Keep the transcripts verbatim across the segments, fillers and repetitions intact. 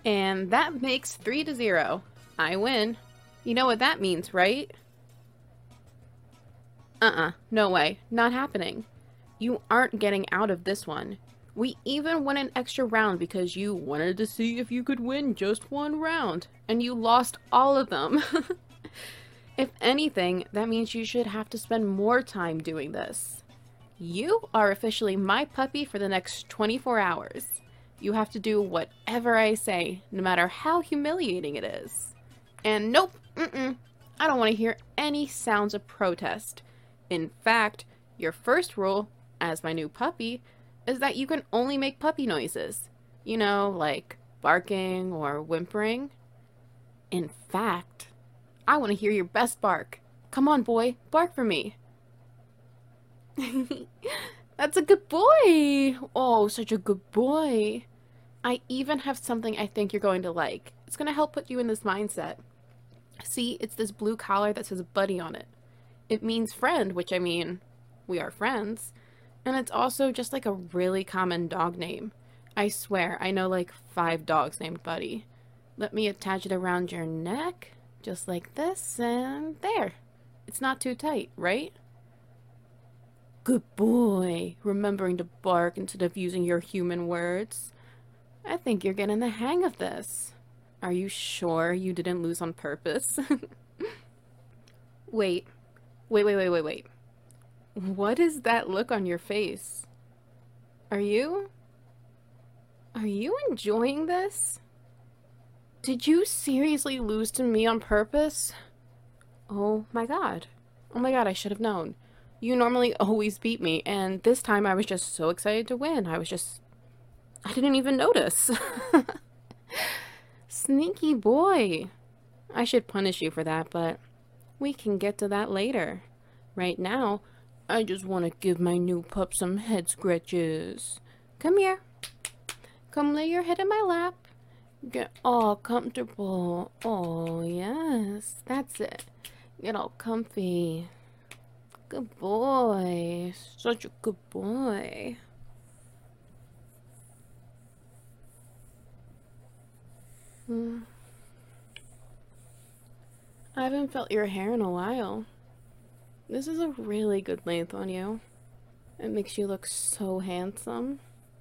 And that makes three to zero. I win. You know what that means, right? Uh-uh. No way. Not happening. You aren't getting out of this one. We even went an extra round because you wanted to see if you could win just one round, and you lost all of them. If anything, that means you should have to spend more time doing this. You are officially my puppy for the next twenty-four hours. You have to do whatever I say, no matter how humiliating it is. And nope, mm-mm, I don't want to hear any sounds of protest. In fact, your first rule, as my new puppy, is that you can only make puppy noises. You know, like barking or whimpering. In fact, I want to hear your best bark. Come on, boy, bark for me. That's a good boy. Oh, such a good boy. I even have something I think you're going to like. It's going to help put you in this mindset. See, it's this blue collar that says buddy on it. It means friend, which I mean, we are friends. And it's also just like a really common dog name. I swear, I know like five dogs named Buddy. Let me attach it around your neck, just like this, and there. It's not too tight, right? Good boy, remembering to bark instead of using your human words. I think you're getting the hang of this. Are you sure you didn't lose on purpose? Wait, wait, wait, wait, wait, wait. What is that look on your face? Are you... Are you enjoying this? Did you seriously lose to me on purpose? Oh my god. Oh my god, I should have known. You normally always beat me, and this time I was just so excited to win. I was just... I didn't even notice. Sneaky boy. I should punish you for that, but we can get to that later. Right now, I just want to give my new pup some head scratches. Come here. Come lay your head in my lap. Get all comfortable. Oh, yes. That's it. Get all comfy. Good boy. Such a good boy. Hmm. I haven't felt your hair in a while. This is a really good length on you. It makes you look so handsome.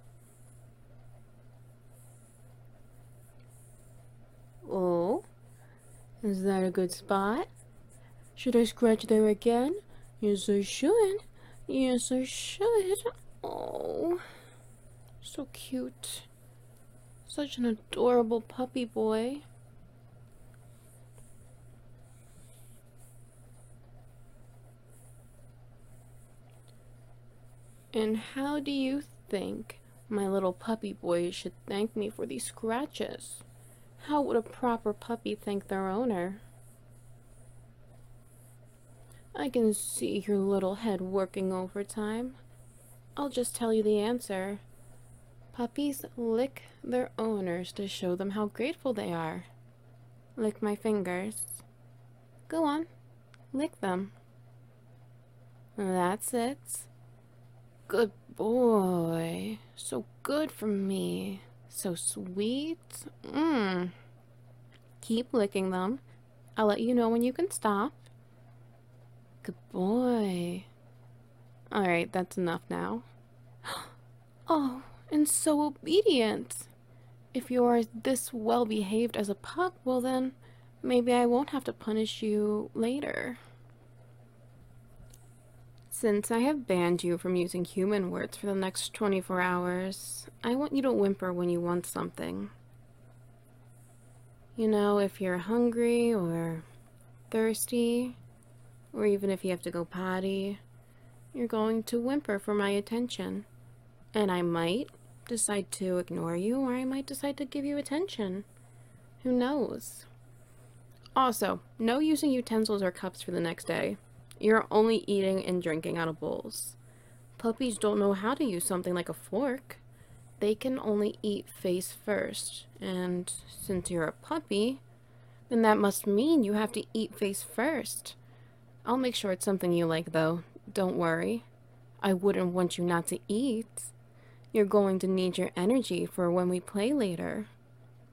Oh, is that a good spot? Should I scratch there again? Yes, I should. Yes, I should. Oh, so cute. Such an adorable puppy boy. And how do you think my little puppy boy should thank me for these scratches? How would a proper puppy thank their owner? I can see your little head working overtime. I'll just tell you the answer. Puppies lick their owners to show them how grateful they are. Lick my fingers. Go on, lick them. That's it. Good boy. So good for me. So sweet. Mmm. Keep licking them. I'll let you know when you can stop. Good boy. Alright, that's enough now. Oh, and so obedient. If you're this well behaved as a pup, well then, maybe I won't have to punish you later. Since I have banned you from using human words for the next twenty-four hours, I want you to whimper when you want something. You know, if you're hungry or thirsty, or even if you have to go potty, you're going to whimper for my attention. And I might decide to ignore you, or I might decide to give you attention. Who knows? Also, no using utensils or cups for the next day. You're only eating and drinking out of bowls. Puppies don't know how to use something like a fork. They can only eat face first, and since you're a puppy, then that must mean you have to eat face first. I'll make sure it's something you like, though. Don't worry. I wouldn't want you not to eat. You're going to need your energy for when we play later.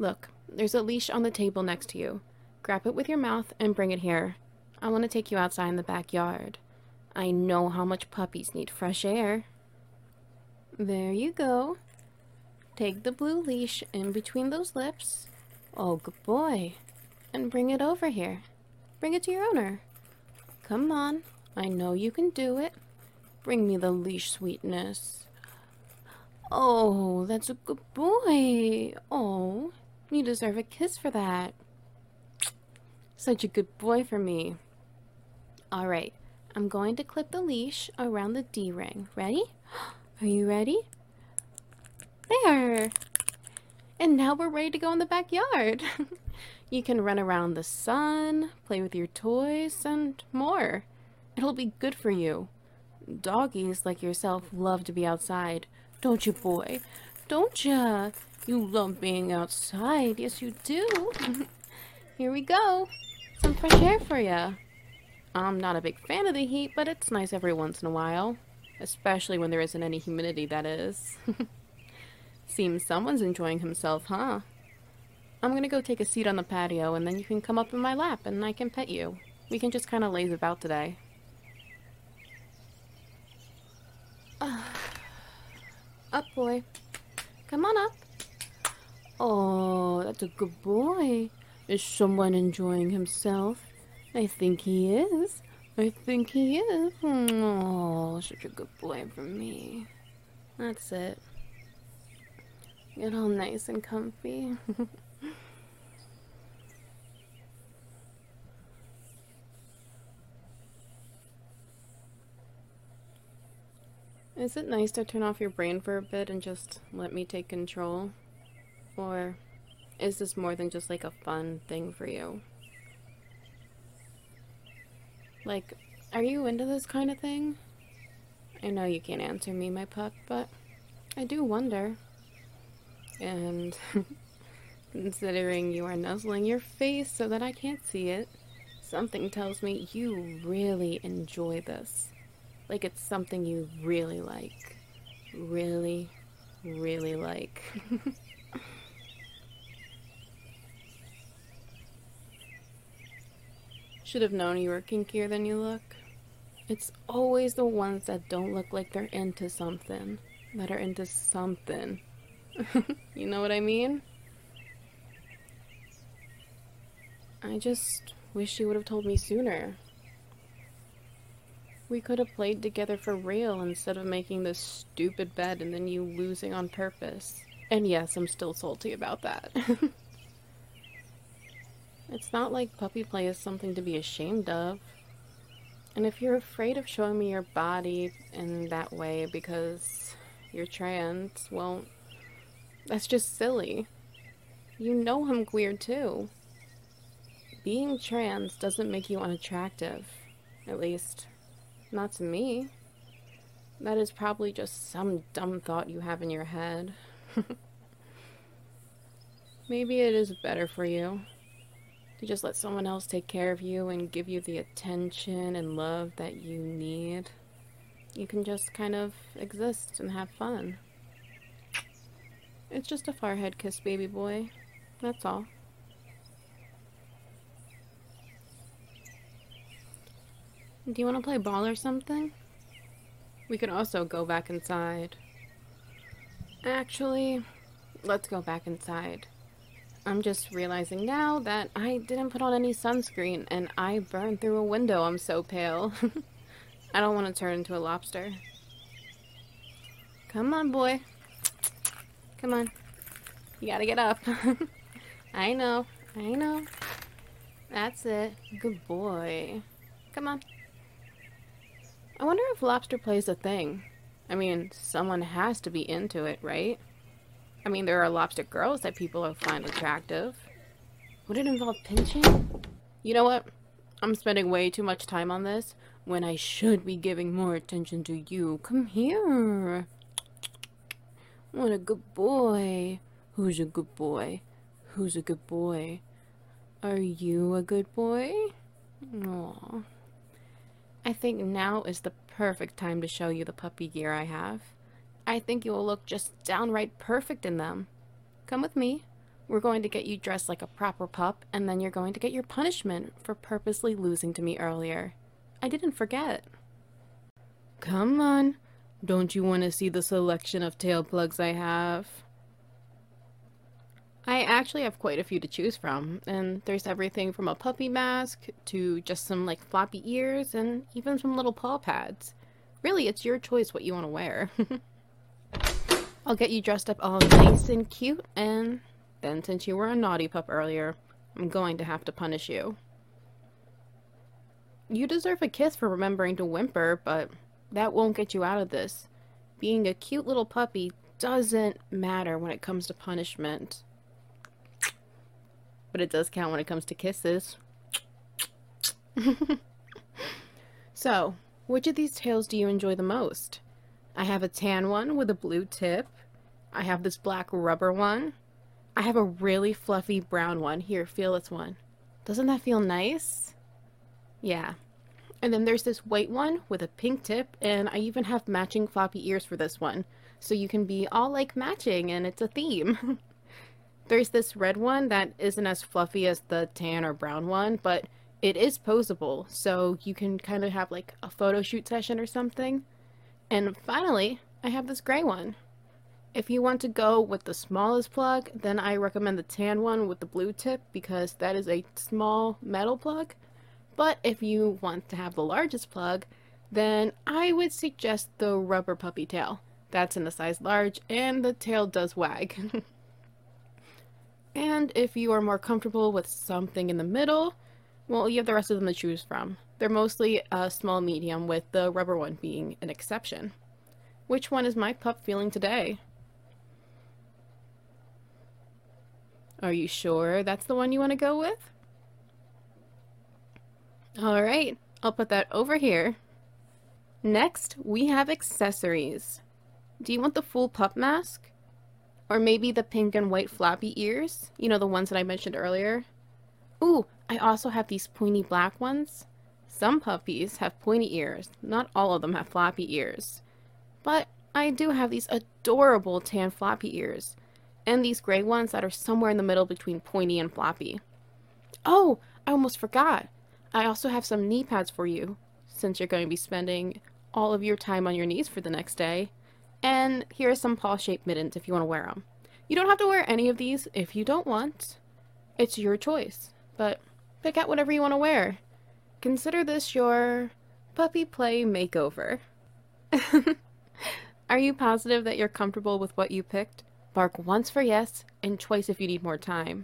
Look, there's a leash on the table next to you. Grab it with your mouth and bring it here. I want to take you outside in the backyard. I know how much puppies need fresh air. There you go. Take the blue leash in between those lips. Oh, good boy. And bring it over here. Bring it to your owner. Come on. I know you can do it. Bring me the leash, sweetness. Oh, that's a good boy. Oh, you deserve a kiss for that. Such a good boy for me. All right, I'm going to clip the leash around the D-ring. Ready? Are you ready? There. And now we're ready to go in the backyard. You can run around the sun, play with your toys, and more. It'll be good for you. Doggies like yourself love to be outside. Don't you, boy? Don't ya? You love being outside. Yes, you do. Here we go. Some fresh air for ya. I'm not a big fan of the heat, but it's nice every once in a while. Especially when there isn't any humidity, that is. Seems someone's enjoying himself, huh? I'm gonna go take a seat on the patio, and then you can come up in my lap, and I can pet you. We can just kind of laze about today. Uh, up, boy. Come on up. Oh, that's a good boy. Is someone enjoying himself? I think he is. I think he is. Oh, such a good boy for me. That's it. Get all nice and comfy. Is it nice to turn off your brain for a bit and just let me take control? Or is this more than just like a fun thing for you? Like, are you into this kind of thing? I know you can't answer me, my pup, but I do wonder. And considering you are nuzzling your face so that I can't see it, something tells me you really enjoy this. Like it's something you really like. Really, really like. Should have known you were kinkier than you look. It's always the ones that don't look like they're into something, that are into something. You know what I mean? I just wish you would have told me sooner. We could have played together for real instead of making this stupid bed and then you losing on purpose. And yes, I'm still salty about that. It's not like puppy play is something to be ashamed of. And if you're afraid of showing me your body in that way because you're trans, well, that's just silly. You know I'm queer too. Being trans doesn't make you unattractive. At least, not to me. That is probably just some dumb thought you have in your head. Maybe it is better for you to just let someone else take care of you and give you the attention and love that you need. You can just kind of exist and have fun. It's just a forehead kiss, baby boy. That's all. Do you want to play ball or something? We could also go back inside. Actually, let's go back inside. I'm just realizing now that I didn't put on any sunscreen and I burned through a window. I'm so pale. I don't want to turn into a lobster. Come on, boy. Come on. You gotta get up. I know. I know. That's it. Good boy. Come on. I wonder if lobster play is a thing. I mean, someone has to be into it, right? I mean, there are lobster girls that people find attractive. Would it involve pinching? You know what? I'm spending way too much time on this when I should be giving more attention to you. Come here. What a good boy. Who's a good boy? Who's a good boy? Are you a good boy? Aww. I think now is the perfect time to show you the puppy gear I have. I think you will look just downright perfect in them. Come with me. We're going to get you dressed like a proper pup, and then you're going to get your punishment for purposely losing to me earlier. I didn't forget. Come on. Don't you want to see the selection of tail plugs I have? I actually have quite a few to choose from, and there's everything from a puppy mask to just some like floppy ears and even some little paw pads. Really, it's your choice what you want to wear. I'll get you dressed up all nice and cute, and then since you were a naughty pup earlier, I'm going to have to punish you. You deserve a kiss for remembering to whimper, but that won't get you out of this. Being a cute little puppy doesn't matter when it comes to punishment. But it does count when it comes to kisses. So, which of these tails do you enjoy the most? I have a tan one with a blue tip. I have this black rubber one. I have a really fluffy brown one. Here, feel this one. Doesn't that feel nice? Yeah. And then there's this white one with a pink tip, and I even have matching floppy ears for this one. So you can be all like matching, and it's a theme. There's this red one that isn't as fluffy as the tan or brown one, but it is posable, so you can kind of have like a photo shoot session or something. And finally, I have this gray one. If you want to go with the smallest plug, then I recommend the tan one with the blue tip because that is a small metal plug. But if you want to have the largest plug, then I would suggest the rubber puppy tail. That's in the size large, and the tail does wag. And if you are more comfortable with something in the middle, well, you have the rest of them to choose from. They're mostly a small medium, with the rubber one being an exception. Which one is my pup feeling today? Are you sure that's the one you want to go with? Alright, I'll put that over here. Next, we have accessories. Do you want the full pup mask? Or maybe the pink and white floppy ears? You know, the ones that I mentioned earlier? Ooh, I also have these pointy black ones. Some puppies have pointy ears. Not all of them have floppy ears. But I do have these adorable tan floppy ears. And these gray ones that are somewhere in the middle between pointy and floppy. Oh, I almost forgot. I also have some knee pads for you, since you're going to be spending all of your time on your knees for the next day. And here are some paw-shaped mittens if you want to wear them. You don't have to wear any of these if you don't want. It's your choice, but pick out whatever you want to wear. Consider this your puppy play makeover. Are you positive that you're comfortable with what you picked? Bark once for yes, and twice if you need more time.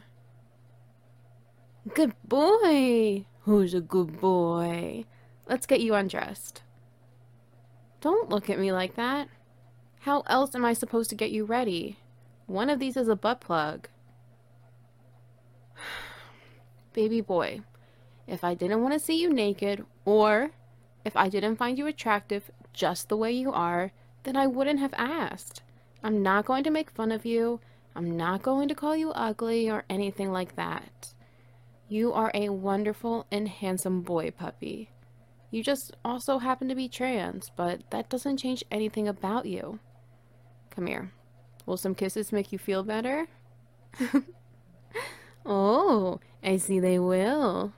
Good boy! Who's a good boy? Let's get you undressed. Don't look at me like that. How else am I supposed to get you ready? One of these is a butt plug. Baby boy, if I didn't want to see you naked, or if I didn't find you attractive just the way you are, then I wouldn't have asked. I'm not going to make fun of you. I'm not going to call you ugly or anything like that. You are a wonderful and handsome boy puppy. You just also happen to be trans, but that doesn't change anything about you. Come here. Will some kisses make you feel better? Oh, I see they will.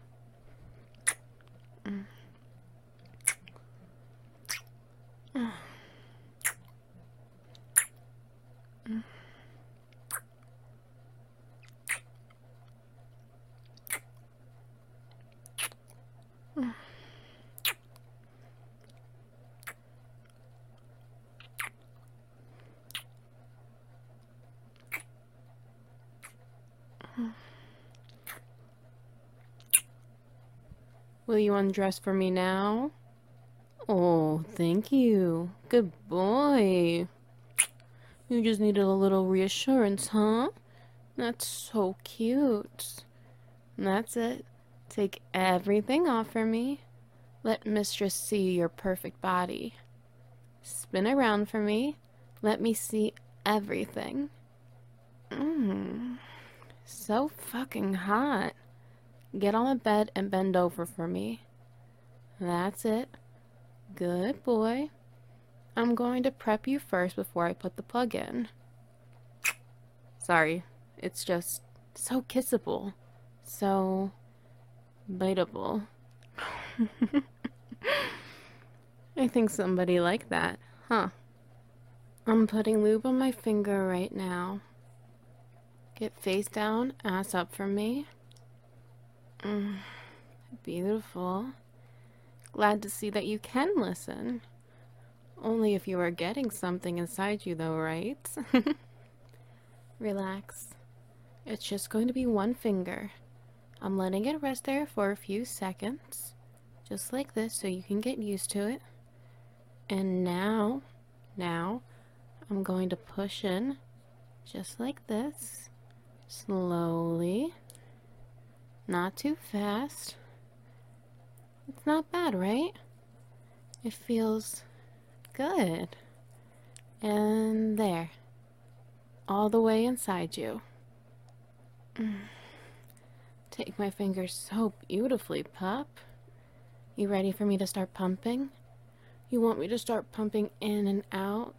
Will you undress for me now? Oh, thank you. Good boy. You just needed a little reassurance, huh? That's so cute. That's it. Take everything off for me. Let Mistress see your perfect body. Spin around for me. Let me see everything. Mmm. So fucking hot. Get on the bed and bend over for me. That's it. Good boy. I'm going to prep you first before I put the plug in. Sorry, it's just So kissable. So biteable. I think somebody liked that, huh? I'm putting lube on my finger right now. Get face down, ass up for me. Mm, beautiful. Glad to see that you can listen. Only if you are getting something inside you though, right? Relax. It's just going to be one finger. I'm letting it rest there for a few seconds. Just like this so you can get used to it. And now, now, I'm going to push in just like this. Slowly. Not too fast. It's not bad, right? It feels good. And there. All the way inside you. Take my fingers so beautifully, pup. You ready for me to start pumping? You want me to start pumping in and out?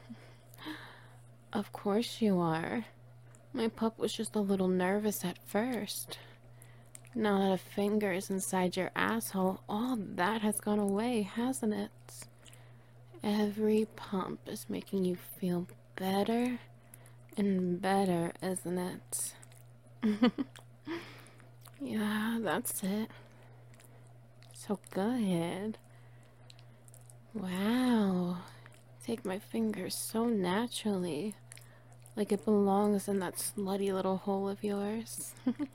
Of course you are. My pup was just a little nervous at first. Now that a finger is inside your asshole, all that has gone away, hasn't it? Every pump is making you feel better and better, isn't it? Yeah, that's it. So good. Wow. Take my fingers so naturally. Like it belongs in that slutty little hole of yours.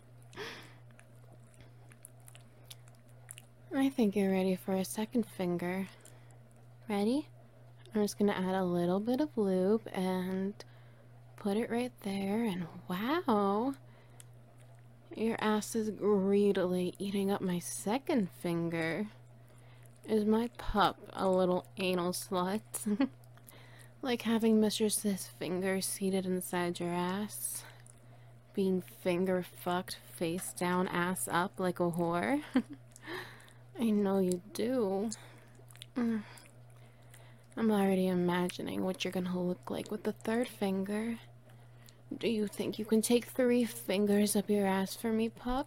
I think you're ready for a second finger. Ready? I'm just gonna add a little bit of lube and put it right there, and wow! Your ass is greedily eating up my second finger. Is my pup a little anal slut? Like having Mistress's finger seated inside your ass? Being finger fucked face down, ass up like a whore? I know you do. Mm. I'm already imagining what you're gonna look like with the third finger. Do you think you can take three fingers up your ass for me, pup?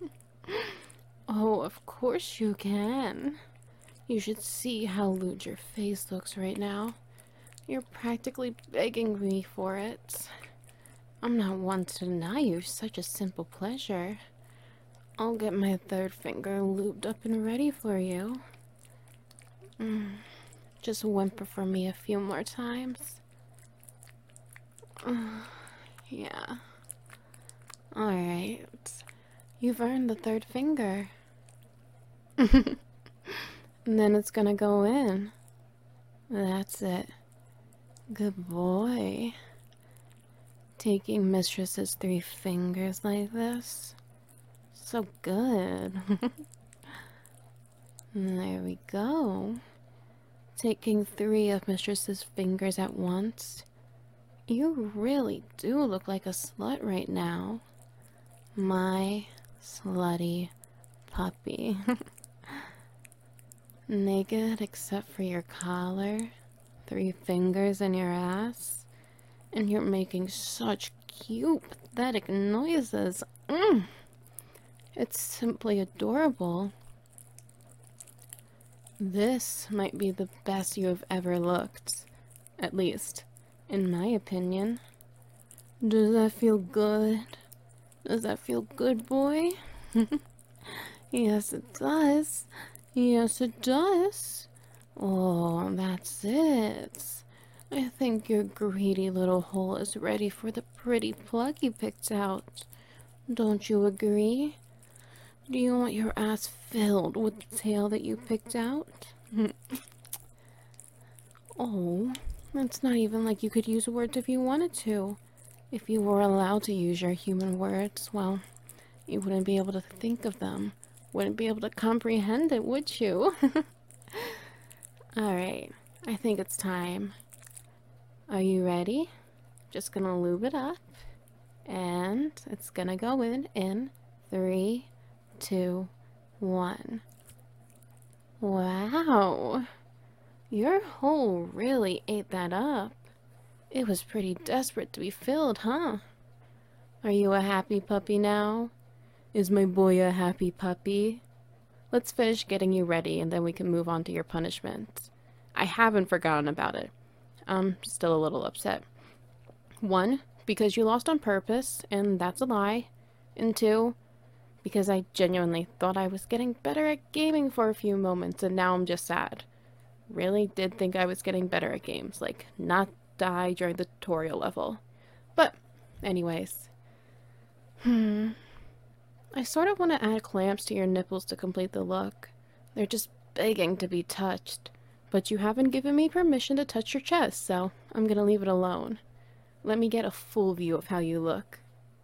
Oh, of course you can. You should see how lewd your face looks right now. You're practically begging me for it. I'm not one to deny you such a simple pleasure. I'll get my third finger lubed up and ready for you. Mm. Just whimper for me a few more times. Uh, yeah. Alright. You've earned the third finger. And then it's gonna go in. That's it. Good boy. Taking Mistress's three fingers like this. So good. There we go. Taking three of Mistress's fingers at once. You really do look like a slut right now. My slutty puppy. Naked except for your collar, three fingers in your ass, and you're making such cute, pathetic noises. Mm. It's simply adorable. This might be the best you have ever looked. At least, in my opinion. Does that feel good? Does that feel good, boy? Yes, it does. Yes, it does. Oh, that's it. I think your greedy little hole is ready for the pretty plug you picked out. Don't you agree? Do you want your ass filled with the tail that you picked out? Oh, it's not even like you could use words if you wanted to. If you were allowed to use your human words, well, you wouldn't be able to think of them. Wouldn't be able to comprehend it, would you? Alright, I think it's time. Are you ready? Just gonna lube it up. And it's gonna go in in three, two, one. Wow. Your hole really ate that up. It was pretty desperate to be filled, huh? Are you a happy puppy now? Is my boy a happy puppy? Let's finish getting you ready and then we can move on to your punishment. I haven't forgotten about it. I'm still a little upset. One, because you lost on purpose, and that's a lie. And two, because I genuinely thought I was getting better at gaming for a few moments and now I'm just sad. Really did think I was getting better at games, like not die during the tutorial level. But, anyways. Hmm. I sort of want to add clamps to your nipples to complete the look. They're just begging to be touched. But you haven't given me permission to touch your chest, so I'm gonna leave it alone. Let me get a full view of how you look.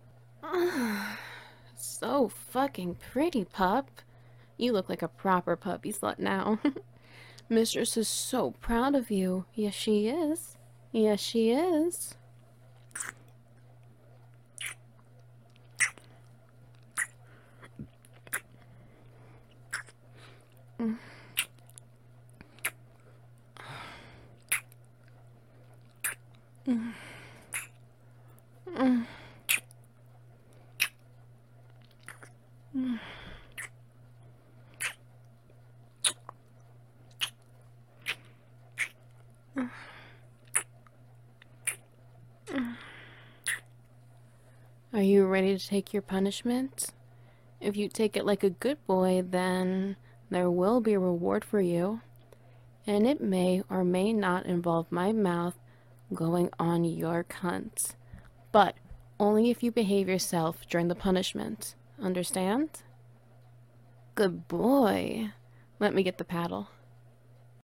So fucking pretty, pup. You look like a proper puppy slut now. Mistress is so proud of you. Yes, she is. Yes, she is. Mm. Mm. Mm. Mm. Are you ready to take your punishment? If you take it like a good boy, then there will be a reward for you. And it may or may not involve my mouth going on your cunt. But only if you behave yourself during the punishment. Understand? Good boy. Let me get the paddle.